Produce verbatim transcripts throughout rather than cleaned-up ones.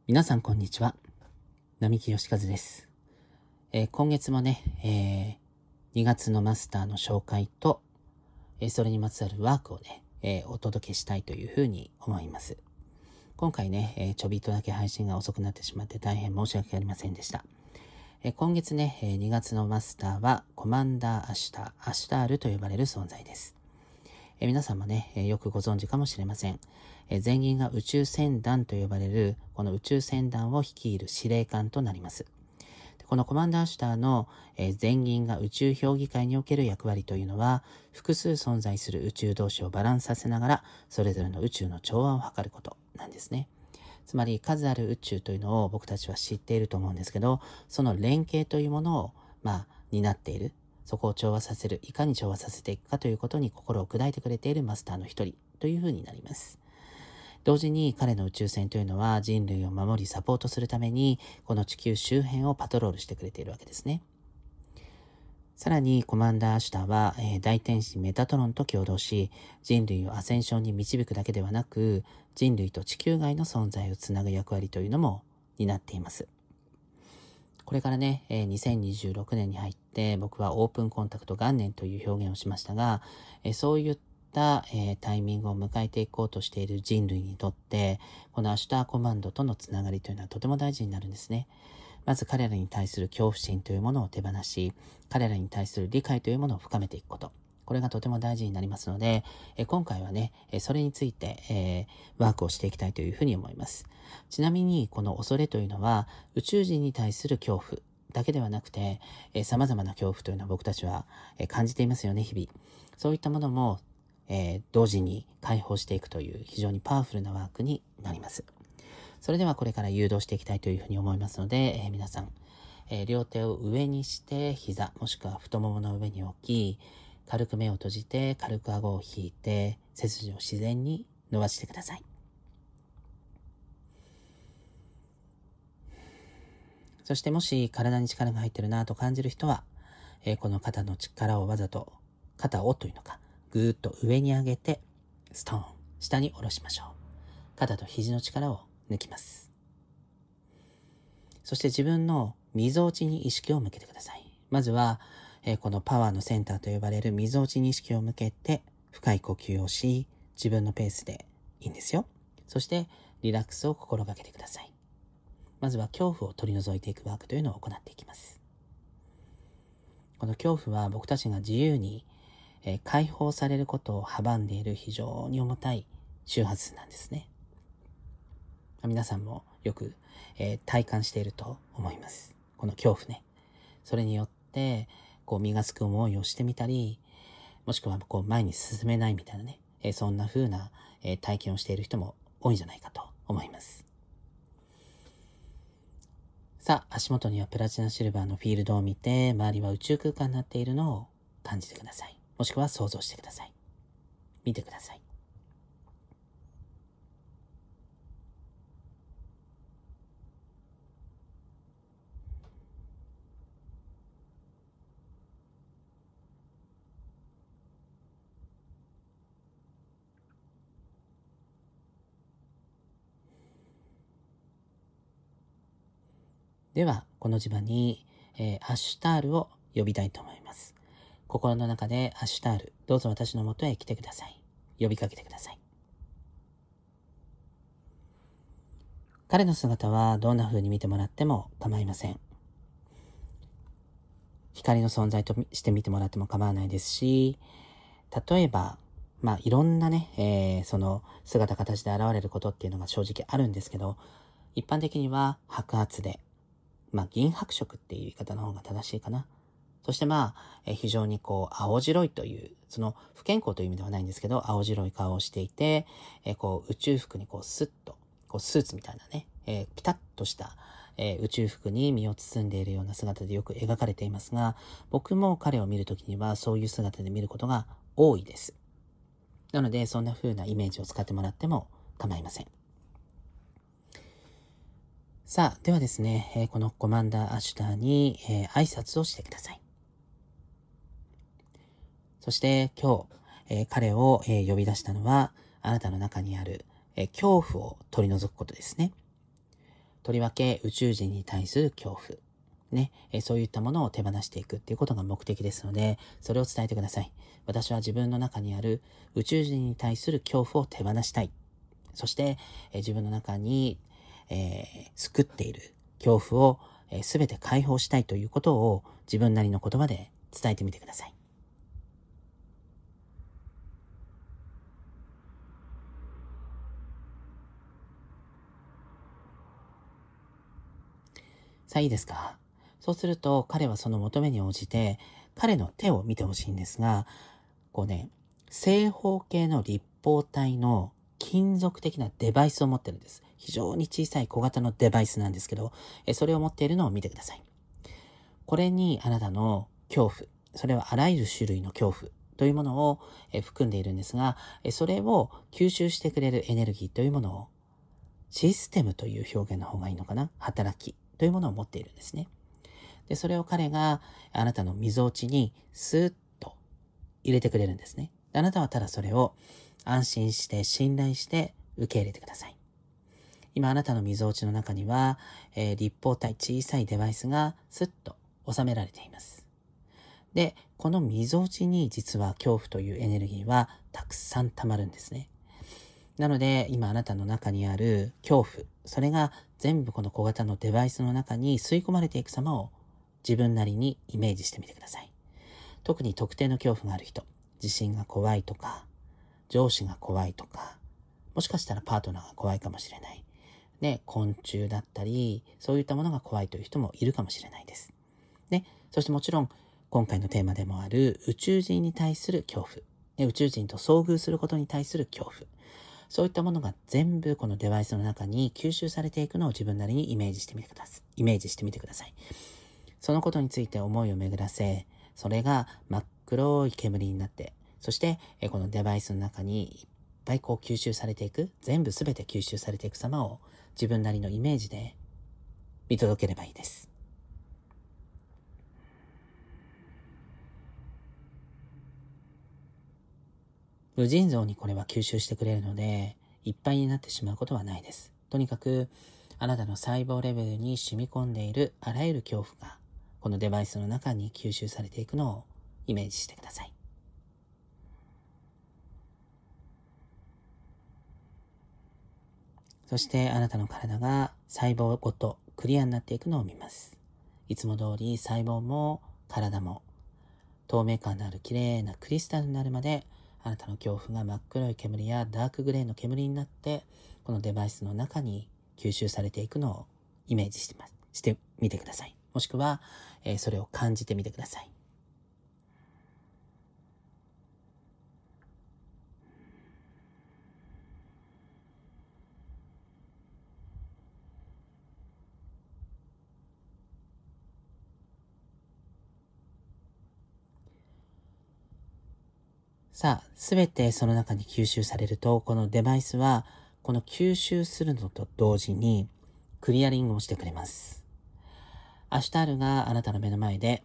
皆さんこんにちは。並木義和です。えー今月もね、えーにがつのマスターの紹介と、えーそれにまつわるワークをね、えーお届けしたいというふうに思います。今回ね、えーちょびっとだけ配信が遅くなってしまって大変申し訳ありませんでした。えー今月ね、えーにがつのマスターはコマンダーアシュター、アシュタールと呼ばれる存在です。えー皆さんもね、えーよくご存知かもしれません。えー全員が宇宙船団と呼ばれる、この宇宙船団を率いる司令官となります。でこのコマンダーシュターの、えー全員が宇宙評議会における役割というのは、複数存在する宇宙同士をバランスさせながら、それぞれの宇宙の調和を図ることなんですね。つまり数ある宇宙というのを僕たちは知っていると思うんですけど、その連携というものを、まあ、担っている。そこを調和させる、いかに調和させていくかということに心を砕いてくれているマスターの一人というふうになります。同時に彼の宇宙船というのは人類を守りサポートするためにこの地球周辺をパトロールしてくれているわけですね。さらにコマンダーアシュターは、えー大天使メタトロンと共同し、人類をアセンションに導くだけではなく、人類と地球外の存在をつなぐ役割というのも担っています。これからね、えーにせんにじゅうろくねんに入って僕はオープンコンタクト元年という表現をしましたが、えーそういった、えータイミングを迎えていこうとしている人類にとって、このアシュターコマンドとのつながりというのはとても大事になるんですね。まず彼らに対する恐怖心というものを手放し、彼らに対する理解というものを深めていくこと。これがとても大事になりますので、え今回はね、えそれについて、えーワークをしていきたいというふうに思います。ちなみに、この恐れというのは、宇宙人に対する恐怖だけではなくて、えー、様々な恐怖というのは僕たちは、えー感じていますよね、日々。そういったものも、えー同時に解放していくという非常にパワフルなワークになります。それではこれから誘導していきたいというふうに思いますので、えー皆さん、えー両手を上にして膝もしくは太ももの上に置き、軽く目を閉じて軽く顎を引いて背筋を自然に伸ばしてください。そしてもし体に力が入ってるなと感じる人は、えーこの肩の力をわざと、肩をというのか、ぐーっと上に上げて、ストーン、下に下ろしましょう。肩と肘の力を抜きます。そして自分のみぞおちに意識を向けてください。まずは、えーこのパワーのセンターと呼ばれるみぞおちに意識を向けて、深い呼吸をし、自分のペースでいいんですよ。そして、リラックスを心がけてください。まずは恐怖を取り除いていくワークというのを行っていきます。この恐怖は僕たちが自由に、えー解放されることを阻んでいる非常に重たい周波数なんですね。皆さんもよく、えー体感していると思います。この恐怖ね。それによって、こう身がすく思いをしてみたり、もしくはこう前に進めないみたいなね、えーそんな風な、えー体験をしている人も多いんじゃないかと思います。さあ、足元にはプラチナシルバーのフィールドを見て、周りは宇宙空間になっているのを感じてください。もしくは想像してください。見てください。では、この磁場に、えーアシュタールを呼びたいと思います。心の中でアシュタール、どうぞ私のもとへ来てください。呼びかけてください。彼の姿はどんな風に見てもらっても構いません。光の存在として見てもらっても構わないですし、例えば、まあいろんなね、えーその姿形で現れることっていうのが正直あるんですけど、一般的には白髪で、まあ銀白色っていう言い方の方が正しいかな。そしてまあ、えー非常にこう青白いという、その不健康という意味ではないんですけど、青白い顔をしていて、えーこう宇宙服にこうスッと、こうスーツみたいなね、えーピタッとした、えー宇宙服に身を包んでいるような姿でよく描かれていますが、僕も彼を見るときにはそういう姿で見ることが多いです。なので、そんな風なイメージを使ってもらっても構いません。さあ、ではですね、えーこのコマンダーアシュターに、えー挨拶をしてください。そして今日、えー彼を、えー呼び出したのは、あなたの中にある、えー恐怖を取り除くことですね。 とりわけ宇宙人に対する恐怖。ね、えそういったものを手放していくっていうことが目的ですので、それを伝えてください。私は自分の中にある宇宙人に対する恐怖を手放したい。そして、え自分の中に、えー、救っている恐怖をすべ、えー、て解放したいということを自分なりの言葉で伝えてみてください。さあいいですか？そうすると彼はその求めに応じて彼の手を見てほしいんですが、こうね、正方形の立方体の金属的なデバイスを持ってるんです。非常に小さい小型のデバイスなんですけど、それを持っているのを見てください。これにあなたの恐怖、それはあらゆる種類の恐怖というものを含んでいるんですが、それを吸収してくれるエネルギーというものを、システムという表現の方がいいのかな、働きというものを持っているんですね。で、それを彼があなたの溝落ちにスーッと入れてくれるんですね。あなたはただそれを安心して信頼して受け入れてください。今あなたの溝落ちの中には、えー、立方体小さいデバイスがスッと収められています。で、この溝落ちに実は恐怖というエネルギーはたくさん溜まるんですね。なので今あなたの中にある恐怖、それが全部この小型のデバイスの中に吸い込まれていく様を自分なりにイメージしてみてください。特に特定の恐怖がある人、地震が怖いとか、上司が怖いとか、もしかしたらパートナーが怖いかもしれない。ね、昆虫だったり、そういったものが怖いという人もいるかもしれないです。ね、そしてもちろん、今回のテーマでもある宇宙人に対する恐怖、ね、宇宙人と遭遇することに対する恐怖、そういったものが全部このデバイスの中に吸収されていくのを自分なりにイメージしてみてください。イメージしてみてください。そのことについて思いを巡らせ、それが真っ黒い煙になって、そしてこのデバイスの中にいっぱいこう吸収されていく、全部すべて吸収されていく様を自分なりのイメージで見届ければいいです。無尽蔵にこれは吸収してくれるので、いっぱいになってしまうことはないです。とにかく、あなたの細胞レベルに染み込んでいるあらゆる恐怖が、このデバイスの中に吸収されていくのをイメージしてください。そしてあなたの体が細胞ごとクリアになっていくのを見ます。いつも通り細胞も体も透明感のある綺麗なクリスタルになるまで、あなたの恐怖が真っ黒い煙やダークグレーの煙になって、このデバイスの中に吸収されていくのをイメージしてます、してみてください。もしくは、えー、それを感じてみてください。さあ、すべてその中に吸収されると、このデバイスは、この吸収するのと同時に、クリアリングをしてくれます。アシュタールがあなたの目の前で、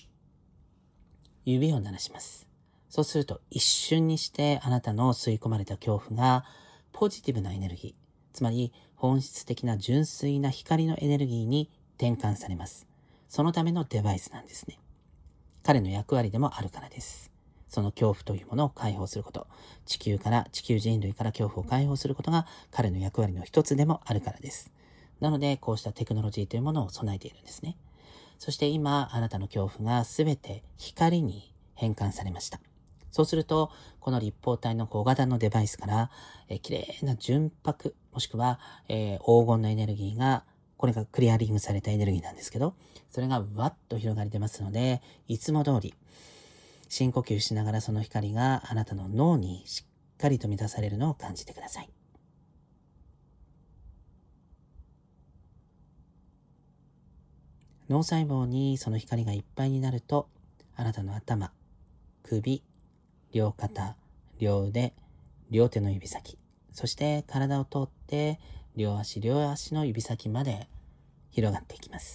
指を鳴らします。そうすると、一瞬にしてあなたの吸い込まれた恐怖が、ポジティブなエネルギー、つまり本質的な純粋な光のエネルギーに転換されます。そのためのデバイスなんですね。彼の役割でもあるからです。その恐怖というものを解放すること、地球から、地球人類から恐怖を解放することが彼の役割の一つでもあるからです。なので、こうしたテクノロジーというものを備えているんですね。そして今、あなたの恐怖がすべて光に変換されました。そうすると、この立方体の小型のデバイスから、えー、綺麗な純白、もしくは、えー、黄金のエネルギーが、これがクリアリングされたエネルギーなんですけど、それがわっと広がり出ますので、いつも通り、深呼吸しながらその光があなたの脳にしっかりと満たされるのを感じてください。脳細胞にその光がいっぱいになると、あなたの頭、首、両肩、両腕、両手の指先、そして体を通って両足両足の指先まで広がっていきます。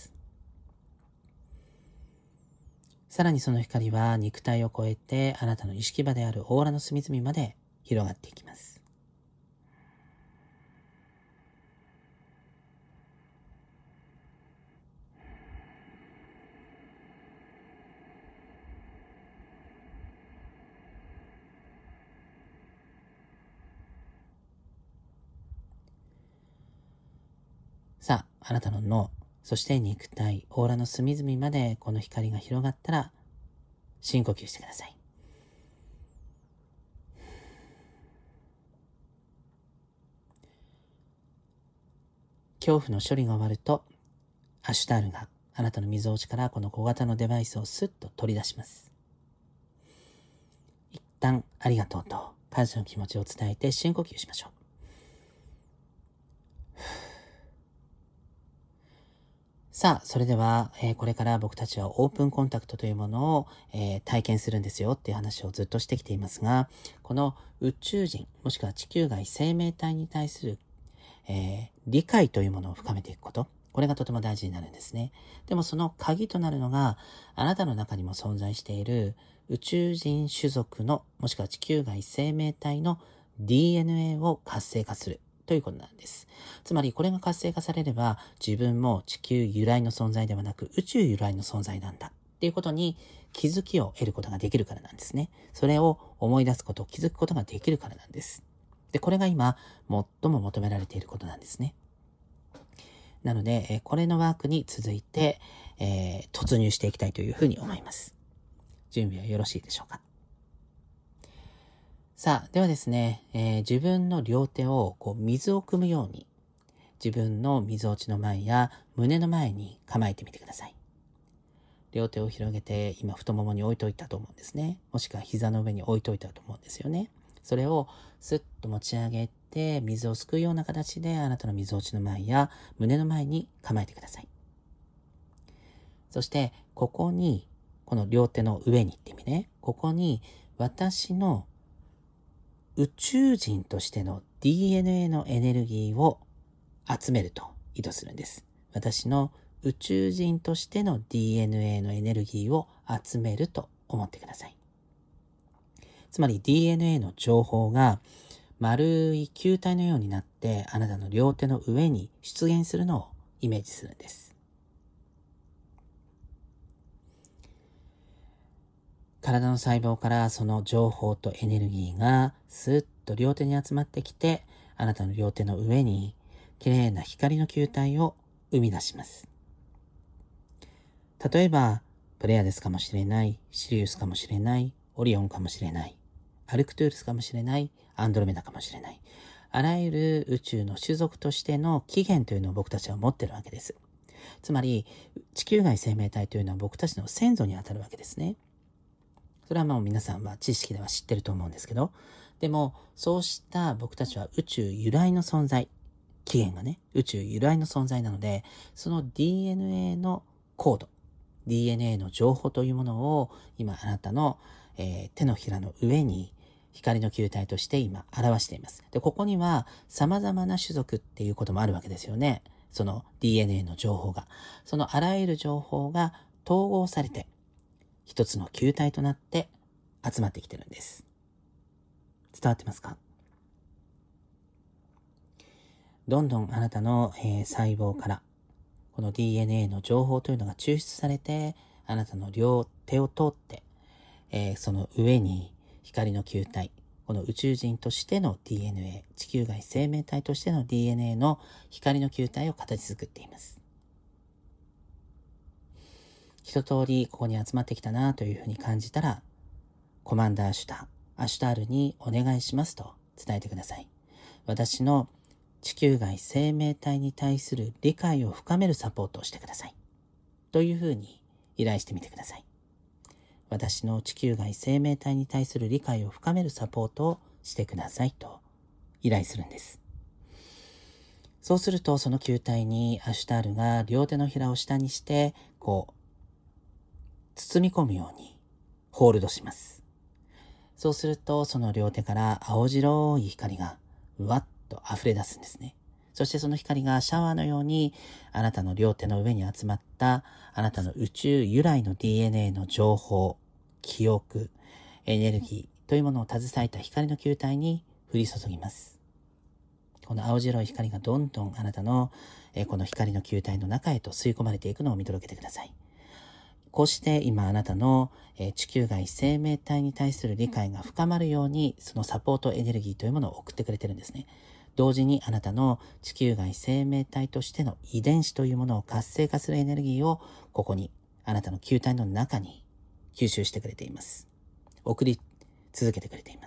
さらにその光は肉体を超えてあなたの意識場であるオーラの隅々まで広がっていきます。 あなたの脳、そして肉体、オーラの隅々までこの光が広がったら深呼吸してください。恐怖の処理が終わると、アシュタールがあなたのみぞおちからこの小型のデバイスをスッと取り出します。一旦ありがとうと感謝の気持ちを伝えて深呼吸しましょう。さあ、それでは、えーこれから僕たちはオープンコンタクトというものを、えー体験するんですよっていう話をずっとしてきていますが、この宇宙人、もしくは地球外生命体に対する、えー理解というものを深めていくこと、これがとても大事になるんですね。でもその鍵となるのが、あなたの中にも存在している宇宙人種族の、もしくは地球外生命体の ディーエヌエー を活性化するということなんです。つまりこれが活性化されれば、自分も地球由来の存在ではなく宇宙由来の存在なんだっていうことに気づきを得ることができるからなんですね。それを思い出すこと、気づくことができるからなんです。で、これが今最も求められていることなんですね。なので、えーこれのワークに続いて、えー突入していきたいというふうに思います。準備はよろしいでしょうか。さあ、ではですね、えー自分の両手をこう水を汲むように、自分の溝落ちの前や胸の前に構えてみてください。両手を広げて今太ももに置いといたと思うんですね。もしくは膝の上に置いといたと思うんですよね。それをスッと持ち上げて水をすくうような形であなたの溝落ちの前や胸の前に構えてください。そしてここに、この両手の上にって意味ね、ここに私の宇宙人としての ディーエヌエー のエネルギーを集めると意図するんです。私の宇宙人としての ディーエヌエー のエネルギーを集めると思ってください。つまり ディーエヌエー の情報が丸い球体のようになってあなたの両手の上に出現するのをイメージするんです。体の細胞からその情報とエネルギーがスッと両手に集まってきて、あなたの両手の上に綺麗な光の球体を生み出します。例えば、プレアデスかもしれない、シリウスかもしれない、オリオンかもしれない、アルクトゥールスかもしれない、アンドロメダかもしれない。あらゆる宇宙の種族としての起源というのを僕たちは持っているわけです。つまり、地球外生命体というのは僕たちの先祖にあたるわけですね。それはもう皆さんは知識では知ってると思うんですけど、でもそうした僕たちは宇宙由来の存在、起源がね、宇宙由来の存在なので、その ディーエヌエー のコード、ディーエヌエー の情報というものを今あなたの、えー手のひらの上に光の球体として今表しています。で、ここには様々な種族っていうこともあるわけですよね。その ディーエヌエー の情報が。そのあらゆる情報が統合されて、一つの球体となって集まってきてるんです。伝わってますか？どんどんあなたの、えー細胞からこの ディーエヌエー の情報というのが抽出されて、あなたの両手を通って、えーその上に光の球体、この宇宙人としての ディーエヌエー、地球外生命体としての ディーエヌエー の光の球体を形作っています。一通りここに集まってきたなというふうに感じたら、コマンダーアシュター、アシュタールにお願いしますと伝えてください。私の地球外生命体に対する理解を深めるサポートをしてください。というふうに依頼してみてください。私の地球外生命体に対する理解を深めるサポートをしてくださいと依頼するんです。そうするとその球体にアシュタールが両手のひらを下にしてこう包み込むようにホールドします。そうするとその両手から青白い光がうわっと溢れ出すんですね。そしてその光がシャワーのようにあなたの両手の上に集まったあなたの宇宙由来の ディーエヌエー の情報、記憶、エネルギーというものを携えた光の球体に降り注ぎます。この青白い光がどんどんあなたのえこの光の球体の中へと吸い込まれていくのを見届けてください。こうして今あなたのえ地球外生命体に対する理解が深まるようにそのサポートエネルギーというものを送ってくれてるんですね。 同時にあなたの地球外生命体としての遺伝子というものを活性化するエネルギーをここに、あなたの球体の中に吸収してくれています。送り続けてくれています。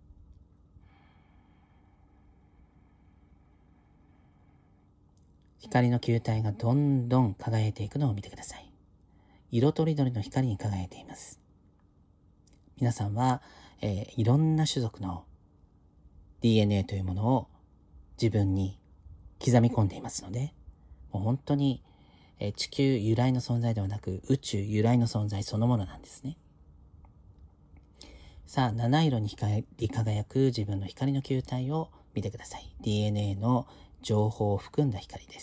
光の球体がどんどん輝いていくのを見てください。色とりどりの光に輝いています。皆さんは、えー、いろんな種族の ディーエヌエー というものを自分に刻み込んでいますので、もう本当に、えー、地球由来の存在ではなく宇宙由来の存在そのものなんですね。さあ、七色に光り輝く自分の光の球体を見てください。ディーエヌエー の情報を含んだ光です。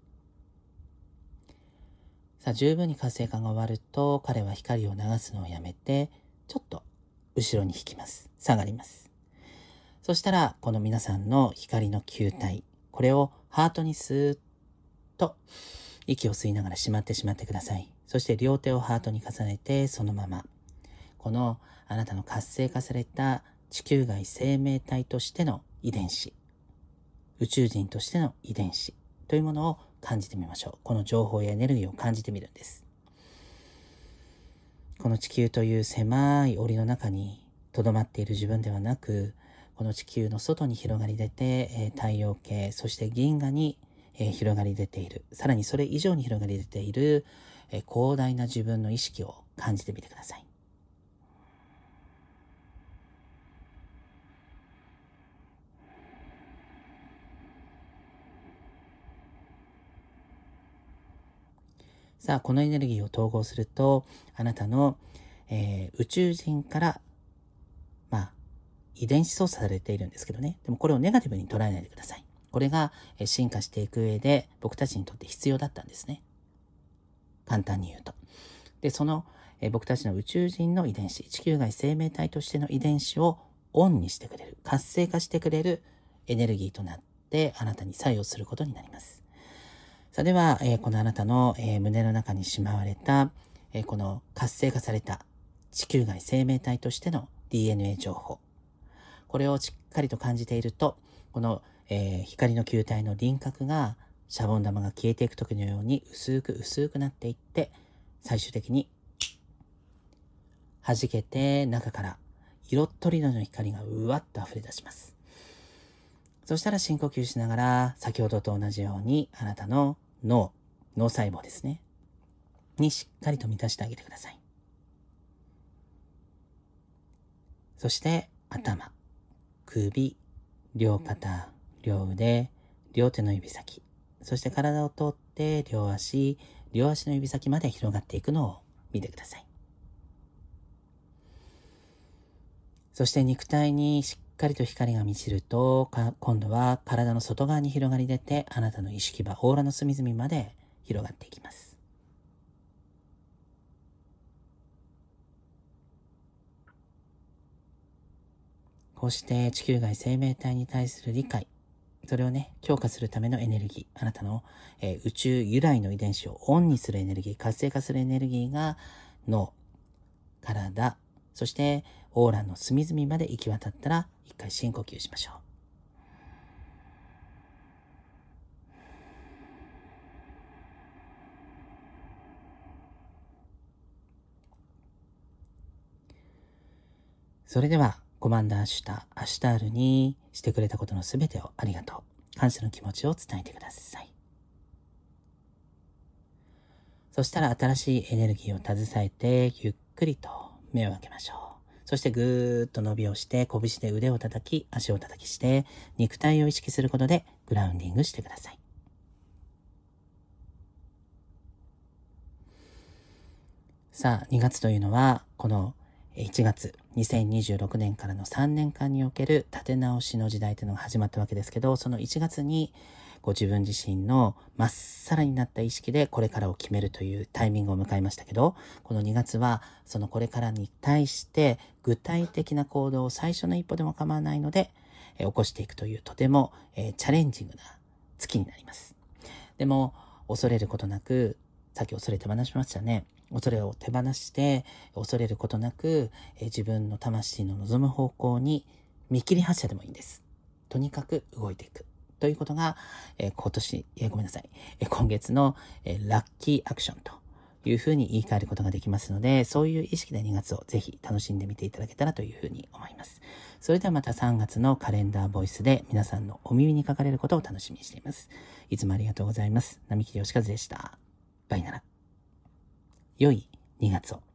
さあ、十分に活性化が終わると、彼は光を流すのをやめて、ちょっと後ろに引きます。下がります。そしたら、この皆さんの光の球体、これをハートにスーッと息を吸いながらしまってしまってください。そして両手をハートに重ねて、そのまま、このあなたの活性化された地球外生命体としての遺伝子、宇宙人としての遺伝子というものを感じてみましょう。この情報やエネルギーを感じてみるんです。この地球という狭い檻の中に留まっている自分ではなく、この地球の外に広がり出て、太陽系、そして銀河に広がり出ている、さらにそれ以上に広がり出ている広大な自分の意識を感じてみてください。さあ、このエネルギーを統合すると、あなたの、えー、宇宙人から、まあ、遺伝子操作されているんですけどね。でもこれをネガティブに捉えないでください。これが進化していく上で僕たちにとって必要だったんですね。簡単に言うと。で、その、えー、僕たちの宇宙人の遺伝子、地球外生命体としての遺伝子をオンにしてくれる、活性化してくれるエネルギーとなって、あなたに作用することになります。さあでは、えー、このあなたの、えー、胸の中にしまわれた、えー、この活性化された地球外生命体としての ディーエヌエー 情報。これをしっかりと感じていると、この、えー、光の球体の輪郭がシャボン玉が消えていく時のように薄く薄くなっていって、最終的に弾けて中から色とりどりの光がうわっと溢れ出します。そしたら深呼吸しながら、先ほどと同じようにあなたの脳、脳細胞ですね、にしっかりと満たしてあげてください。そして頭、首、両肩、両腕、両手の指先、そして体を通って両足、両足の指先まで広がっていくのを見てください。そして肉体にしっかりと光が満ちると、今度は体の外側に広がり出て、あなたの意識場、オーラの隅々まで広がっていきます。こうして地球外生命体に対する理解、それをね、強化するためのエネルギー、あなたの、えー、宇宙由来の遺伝子をオンにするエネルギー、活性化するエネルギーが脳、体、そしてオーラの隅々まで行き渡ったら、一回深呼吸しましょう。それでは、コマンダーアシュタ、アシュタールにしてくれたことのすべてをありがとう。感謝の気持ちを伝えてください。そしたら新しいエネルギーを携えて、ゆっくりと目を開けましょう。そしてぐーっと伸びをして、拳で腕を叩き、足を叩きして、肉体を意識することでグラウンディングしてください。さあ、にがつというのは、このいちがつ、にせんにじゅうろくねんからのさんねんかんにおける立て直しの時代というのが始まったわけですけど、そのいちがつにご自分自身のまっさらになった意識でこれからを決めるというタイミングを迎えましたけど、このにがつはそのこれからに対して具体的な行動を最初の一歩でも構わないので、え起こしていくというとても、えー、チャレンジングな月になります。でも恐れることなく、さっき恐れ手放しましたね。恐れを手放して、恐れることなく、えー、自分の魂の望む方向に見切り発車でもいいんです。 とにかく動いていくということが、えー今年、えーごめんなさい、えー今月の、えーラッキーアクションというふうに言い換えることができますので、そういう意識でにがつをぜひ楽しんでみていただけたらというふうに思います。それではまたさんがつのカレンダーボイスで皆さんのお耳にかかれることを楽しみにしています。いつもありがとうございます。並木義和でした。バイなら。良いにがつを。